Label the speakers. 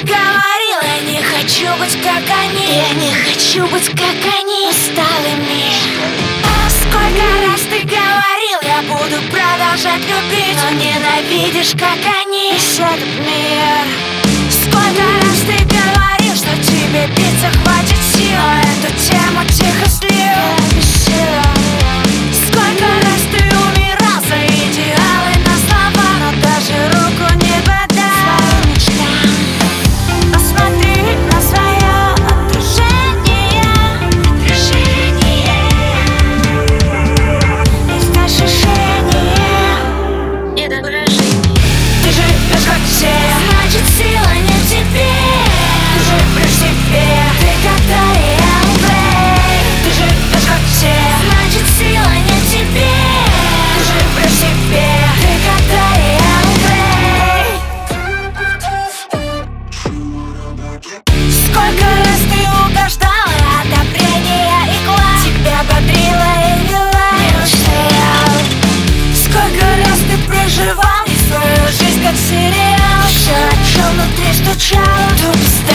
Speaker 1: говорил, я не хочу быть как они.
Speaker 2: Я не хочу быть как они, усталыми.
Speaker 1: Сколько раз ты говорил, я буду продолжать любить,
Speaker 2: но ненавидишь, как они,
Speaker 1: весь этот мир. Сколько раз ты говорил, что тебе биться хватит сил, но эту тему тихо слил. Сколько раз ты умирал за идеалы на слова, но даже руку не подал
Speaker 2: своим мечтам.
Speaker 1: Посмотри на свое отражение. Есть ощущение
Speaker 2: Недоображение.
Speaker 1: ты живешь как все,
Speaker 2: Значит, сила не в тебе.
Speaker 1: ты живешь в себе.
Speaker 2: Ты как Дариан Грей.
Speaker 1: Ты живешь как все,
Speaker 2: Значит, сила не в тебе.
Speaker 1: ты живешь в себе.
Speaker 2: Ты как Дариан Грей.
Speaker 1: Сколько раз ты угождала, одобрение игла тебя бодрила и вела,
Speaker 2: Не устоял.
Speaker 1: Сколько раз ты проживал и свою жизнь как сериал,
Speaker 2: Все, о чем внутри стучало,
Speaker 1: то